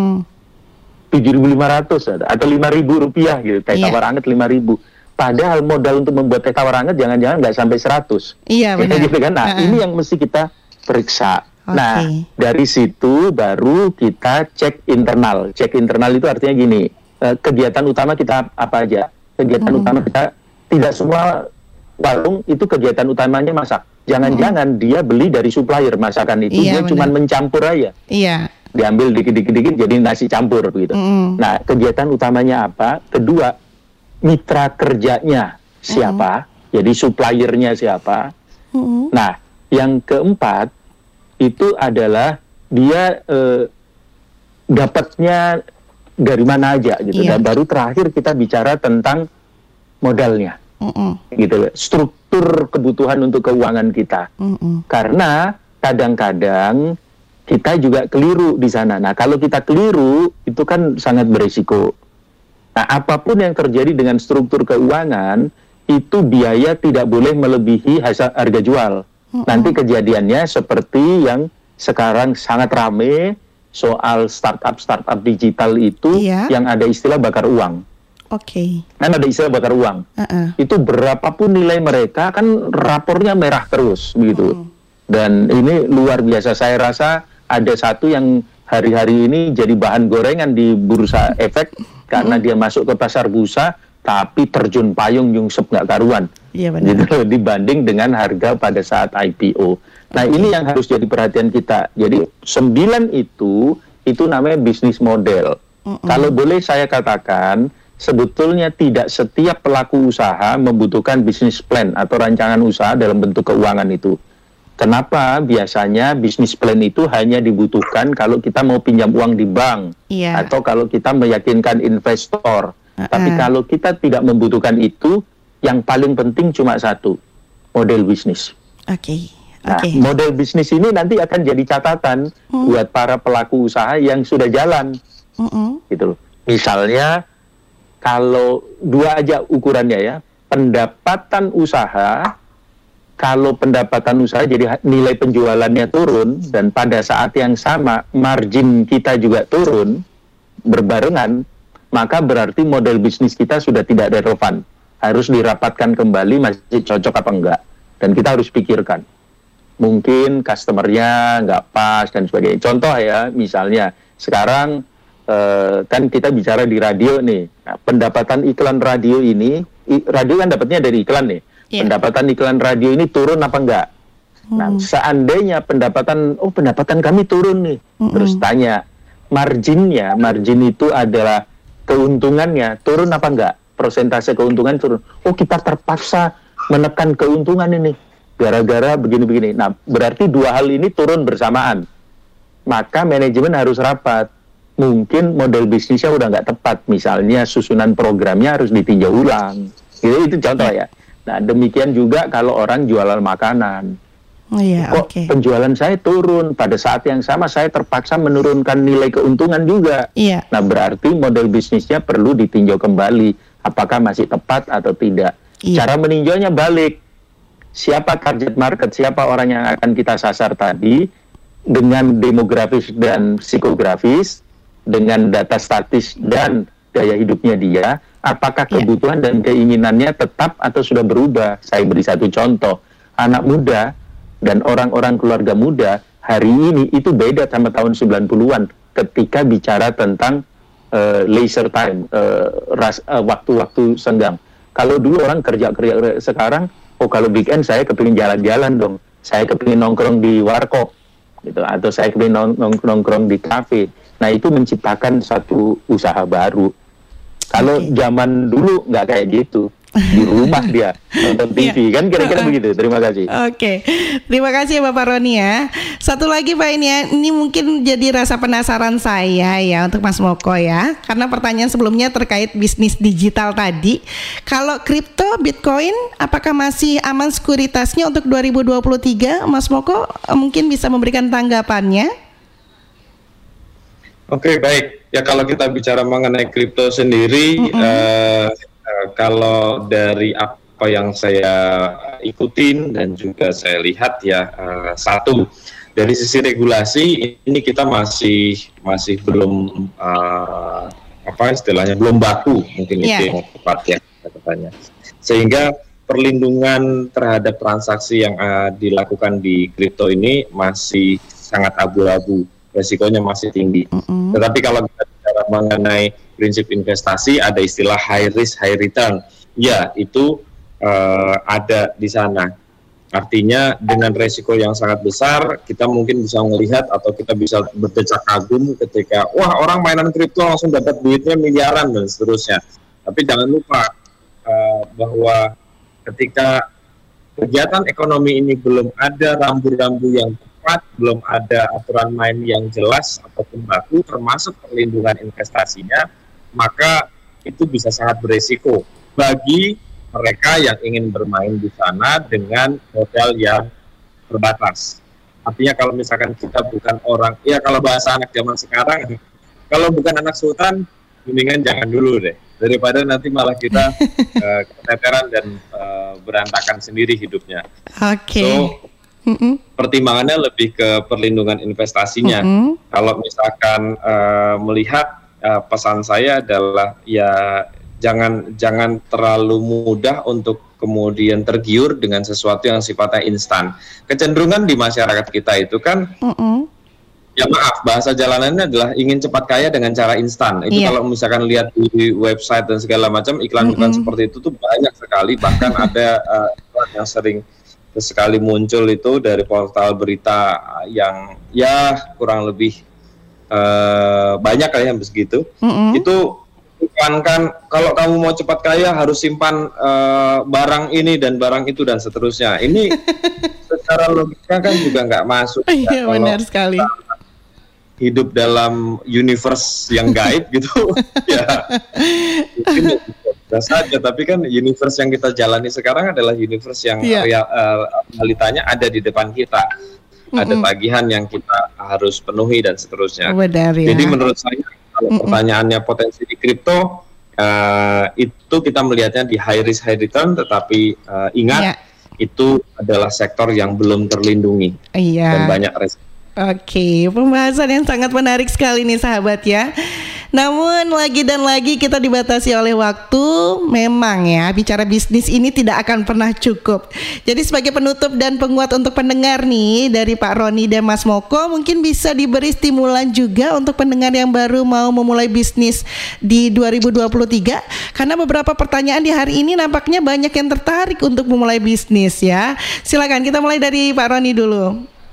tujuh ribu lima ratus ada, atau lima ribu rupiah gitu, teh yeah. tawar anget lima ribu. Padahal modal untuk membuat teh tawar anget jangan-jangan nggak sampai seratus. Iya benar. Gitu kan? Nah uh-uh. ini yang mesti kita periksa. Okay. Nah dari situ baru kita cek internal. Cek internal itu artinya gini, kegiatan utama kita apa aja? Kegiatan mm-hmm. utama kita tidak semua warung itu kegiatan utamanya masak. Jangan-jangan mm. dia beli dari supplier masakan itu, iya, dia cuma mencampur aja. Iya. Diambil dikit-dikit jadi nasi campur begitu. Mm. Nah, kegiatan utamanya apa? Kedua, mitra kerjanya siapa? Mm. Jadi suppliernya siapa? Mm. Nah, yang keempat itu adalah dia eh, dapatnya dari mana aja gitu. Iya. Dan baru terakhir kita bicara tentang modalnya. Mm-mm. Gitu, struktur kebutuhan untuk keuangan kita. Mm-mm. Karena kadang-kadang kita juga keliru di sana. Nah, kalau kita keliru itu kan sangat berisiko. Nah, apapun yang terjadi dengan struktur keuangan itu biaya tidak boleh melebihi harga jual. Mm-mm. Nanti kejadiannya seperti yang sekarang sangat rame soal startup-startup digital itu, iya. yang ada istilah bakar uang. Oke. Okay. Kan ada istilah bakar uang. Uh-uh. Itu berapapun nilai mereka kan rapornya merah terus begitu. Uh-uh. Dan ini luar biasa. Saya rasa ada satu yang hari-hari ini jadi bahan gorengan di bursa efek karena uh-uh. dia masuk ke pasar bursa tapi terjun payung nyungsep nggak karuan. Iya benar. Gitu, dibanding dengan harga pada saat I P O. Nah okay. ini yang harus jadi perhatian kita. Jadi sembilan itu itu namanya bisnis model. Uh-uh. Kalau boleh saya katakan, sebetulnya tidak setiap pelaku usaha membutuhkan bisnis plan atau rancangan usaha dalam bentuk keuangan itu. Kenapa? Biasanya bisnis plan itu hanya dibutuhkan kalau kita mau pinjam uang di bank yeah. atau kalau kita meyakinkan investor. Uh-uh. Tapi kalau kita tidak membutuhkan itu, yang paling penting cuma satu, model bisnis. Oke. Okay. Nah, okay. model bisnis ini nanti akan jadi catatan uh-uh. buat para pelaku usaha yang sudah jalan. Uh-uh. Gitu loh. Misalnya kalau dua aja ukurannya ya, pendapatan usaha, kalau pendapatan usaha jadi nilai penjualannya turun dan pada saat yang sama margin kita juga turun berbarengan, maka berarti model bisnis kita sudah tidak relevan. Harus dirapatkan kembali masih cocok apa enggak. Dan kita harus pikirkan. Mungkin customer-nya nggak pas dan sebagainya. Contoh ya, misalnya sekarang Uh, kan kita bicara di radio nih, nah, pendapatan iklan radio ini, i, radio kan dapatnya dari iklan nih, yeah. pendapatan iklan radio ini turun apa enggak? Hmm. Nah, seandainya pendapatan, oh pendapatan kami turun nih, hmm. terus tanya, marginnya, margin itu adalah keuntungannya, turun apa enggak? Persentase keuntungan turun, oh kita terpaksa menekan keuntungan ini, gara-gara begini-begini. Nah, berarti dua hal ini turun bersamaan, maka manajemen harus rapat. Mungkin model bisnisnya udah nggak tepat, misalnya susunan programnya harus ditinjau ulang. Itu, itu contoh ya. Nah demikian juga kalau orang jualan makanan. Oh, iya, kok okay. penjualan saya turun, pada saat yang sama saya terpaksa menurunkan nilai keuntungan juga. Iya. Nah berarti model bisnisnya perlu ditinjau kembali, apakah masih tepat atau tidak. Iya. Cara meninjaunya balik, siapa target market, siapa orang yang akan kita sasar tadi, dengan demografis dan psikografis, dengan data statis dan gaya hidupnya dia, apakah kebutuhan yeah. dan keinginannya tetap atau sudah berubah. Saya beri satu contoh, anak muda dan orang-orang keluarga muda hari ini itu beda sama tahun sembilan puluhan ketika bicara tentang uh, leisure time, uh, ras, uh, waktu-waktu senggang. Kalau dulu orang kerja-kerja, sekarang, oh kalau weekend saya kepingin jalan-jalan dong, saya kepingin nongkrong di warkop, gitu, atau saya kepingin nong- nong- nongkrong di kafe. Nah itu menciptakan satu usaha baru. Kalau okay. zaman dulu nggak kayak gitu, di rumah dia nonton T V, kan kira-kira begitu. Terima kasih. Oke, okay. Terima kasih ya Bapak Roni ya. Satu lagi Pak ini ya, ini mungkin jadi rasa penasaran saya ya untuk Mas Moko ya, karena pertanyaan sebelumnya terkait bisnis digital tadi. Kalau kripto, Bitcoin, apakah masih aman sekuritasnya untuk dua ribu dua puluh tiga? Mas Moko mungkin bisa memberikan tanggapannya. Oke, okay, baik. Ya kalau kita bicara mengenai kripto sendiri, mm-hmm. uh, uh, kalau dari apa yang saya ikutin dan juga saya lihat ya, uh, satu dari sisi regulasi ini kita masih masih belum uh, apa istilahnya belum baku, mungkin yeah. itu yang tepat ya katanya. Sehingga perlindungan terhadap transaksi yang uh, dilakukan di kripto ini masih sangat abu-abu. Resikonya masih tinggi. Mm-hmm. Tetapi kalau kita bicara mengenai prinsip investasi, ada istilah high risk, high return. Ya, itu uh, ada di sana. Artinya dengan resiko yang sangat besar, kita mungkin bisa melihat atau kita bisa berdecak kagum ketika, wah orang mainan kripto langsung dapat duitnya miliaran dan seterusnya. Tapi jangan lupa uh, bahwa ketika kegiatan ekonomi ini belum ada rambu-rambu yang belum ada aturan main yang jelas ataupun baku, termasuk perlindungan investasinya, maka itu bisa sangat beresiko bagi mereka yang ingin bermain di sana dengan modal yang terbatas. Artinya kalau misalkan kita bukan orang, ya kalau bahasa anak zaman sekarang, kalau bukan anak sultan, mendingan jangan dulu deh, daripada nanti malah kita uh, keteteran dan uh, berantakan sendiri hidupnya. Oke. Okay. So, Mm-hmm. pertimbangannya lebih ke perlindungan investasinya. Mm-hmm. Kalau misalkan uh, melihat uh, pesan saya adalah ya jangan jangan terlalu mudah untuk kemudian tergiur dengan sesuatu yang sifatnya instan. Kecenderungan di masyarakat kita itu kan, uh-uh. ya maaf, bahasa jalanannya adalah ingin cepat kaya dengan cara instan. Itu yeah. kalau misalkan lihat di website dan segala macam, iklan-iklan uh-uh. seperti itu tuh banyak sekali. Bahkan ada uh, yang sering sekali muncul itu dari portal berita yang ya kurang lebih uh, banyak lah yang begitu. Uh-uh. Itu kan kalau kamu mau cepat kaya harus simpan uh, barang ini dan barang itu dan seterusnya. Ini secara logika kan juga nggak masuk. Iya, ya, benar sekali. Hidup dalam universe yang gaib gitu, ya mungkin bisa saja. Tapi kan universe yang kita jalani sekarang adalah universe yang yeah. real, uh, realitanya ada di depan kita. Mm-mm. Ada tagihan yang kita harus penuhi dan seterusnya. Benar, ya. Jadi menurut saya kalau Mm-mm. pertanyaannya potensi di kripto, uh, itu kita melihatnya di high risk high return, tetapi uh, ingat yeah. itu adalah sektor yang belum terlindungi yeah. dan banyak resiko. Oke, pembahasan yang sangat menarik sekali nih sahabat ya. Namun lagi dan lagi kita dibatasi oleh waktu. Memang ya, bicara bisnis ini tidak akan pernah cukup. Jadi sebagai penutup dan penguat untuk pendengar nih dari Pak Roni dan Mas Moko, mungkin bisa diberi stimulan juga untuk pendengar yang baru mau memulai bisnis di dua ribu dua puluh tiga. Karena beberapa pertanyaan di hari ini nampaknya banyak yang tertarik untuk memulai bisnis ya. Silakan kita mulai dari Pak Roni dulu.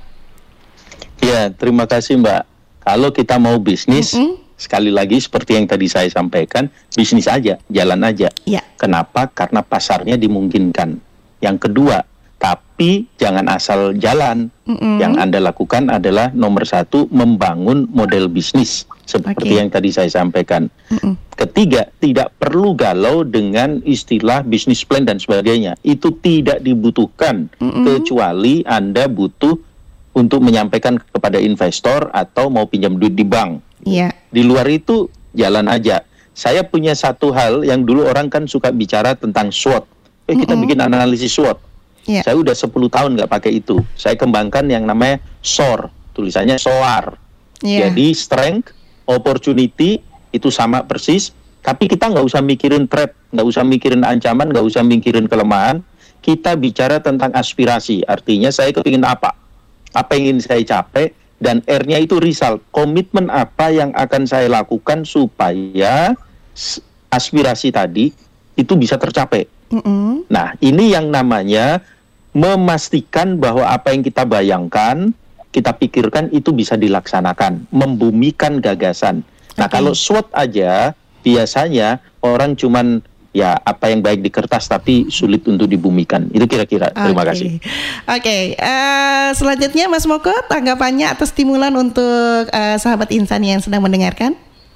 Ya, terima kasih Mbak. Kalau kita mau bisnis, mm-hmm. sekali lagi seperti yang tadi saya sampaikan, bisnis aja, jalan aja. Yeah. Kenapa? Karena pasarnya dimungkinkan. Yang kedua, tapi jangan asal jalan. Mm-hmm. Yang Anda lakukan adalah nomor satu, membangun model bisnis seperti okay. yang tadi saya sampaikan. Mm-hmm. Ketiga, tidak perlu galau dengan istilah bisnis plan dan sebagainya. Itu tidak dibutuhkan, mm-hmm. kecuali Anda butuh untuk menyampaikan kepada investor atau mau pinjam duit di bank. Yeah. Di luar itu jalan aja. Saya punya satu hal yang dulu orang kan suka bicara tentang SWOT. Eh mm-hmm. kita bikin analisis SWOT. Yeah. Saya udah sepuluh tahun nggak pakai itu. Saya kembangkan yang namanya S O R, tulisannya S O R. Yeah. Jadi strength, opportunity itu sama persis. Tapi kita nggak usah mikirin threat, nggak usah mikirin ancaman, nggak usah mikirin kelemahan. Kita bicara tentang aspirasi. Artinya saya kepingin apa? Apa yang ingin saya capai, dan R-nya itu result, komitmen apa yang akan saya lakukan supaya aspirasi tadi itu bisa tercapai. Mm-hmm. Nah, ini yang namanya memastikan bahwa apa yang kita bayangkan, kita pikirkan itu bisa dilaksanakan, membumikan gagasan. Nah, okay. kalau SWOT aja, biasanya orang cuman ya apa yang baik di kertas tapi sulit untuk dibumikan. Itu kira-kira. Terima okay. kasih. Oke, okay. uh, selanjutnya Mas Moko, tanggapannya atau stimulan untuk uh, sahabat Insani yang sedang mendengarkan?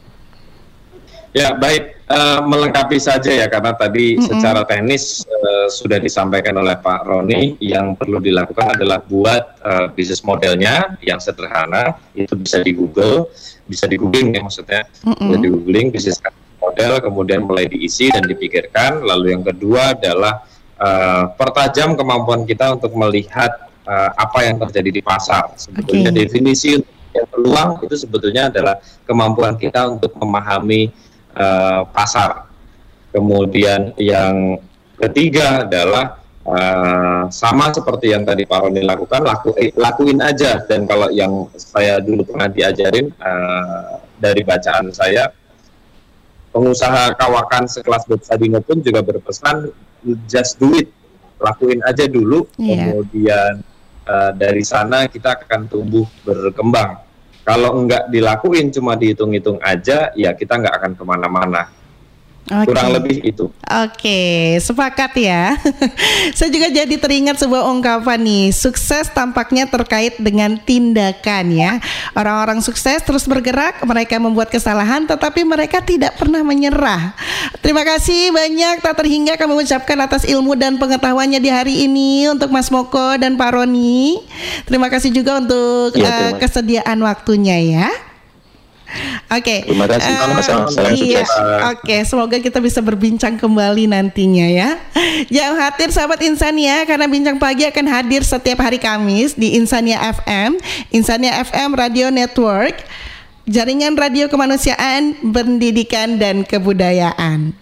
Ya baik, uh, melengkapi saja ya, karena tadi mm-hmm. secara teknis uh, sudah disampaikan oleh Pak Roni. Yang perlu dilakukan adalah buat uh, bisnis modelnya yang sederhana. Itu bisa di Google, bisa di googling ya maksudnya, mm-hmm. bisa di googling bisnis model, kemudian mulai diisi dan dipikirkan. Lalu yang kedua adalah uh, pertajam kemampuan kita untuk melihat uh, apa yang terjadi di pasar. Sebetulnya okay. definisi untuk peluang itu sebetulnya adalah kemampuan kita untuk memahami uh, pasar. Kemudian yang ketiga adalah uh, sama seperti yang tadi Pak Roni lakukan, laku, eh, lakuin aja. Dan kalau yang saya dulu pernah diajarin uh, dari bacaan saya, pengusaha kawakan sekelas Bob Sadino pun juga berpesan just do it, lakuin aja dulu, yeah. kemudian uh, dari sana kita akan tumbuh berkembang. Kalau enggak dilakuin cuma dihitung-hitung aja, ya kita enggak akan kemana-mana. Okay. Kurang lebih itu. Oke, okay, sepakat ya. Saya juga jadi teringat sebuah ungkapan nih, sukses tampaknya terkait dengan tindakan ya. Orang-orang sukses terus bergerak, mereka membuat kesalahan tetapi mereka tidak pernah menyerah. Terima kasih banyak tak terhingga kami ucapkan atas ilmu dan pengetahuannya di hari ini untuk Mas Moko dan Pak Roni. Terima kasih juga untuk ya, uh, kesediaan waktunya ya. Oke, okay. Terima kasih. Uh, iya. Oke, okay. Semoga kita bisa berbincang kembali nantinya ya. Jangan khawatir sahabat Insania, karena Bincang Pagi akan hadir setiap hari Kamis di Insania F M, Insania F M Radio Network, jaringan radio kemanusiaan, pendidikan dan kebudayaan.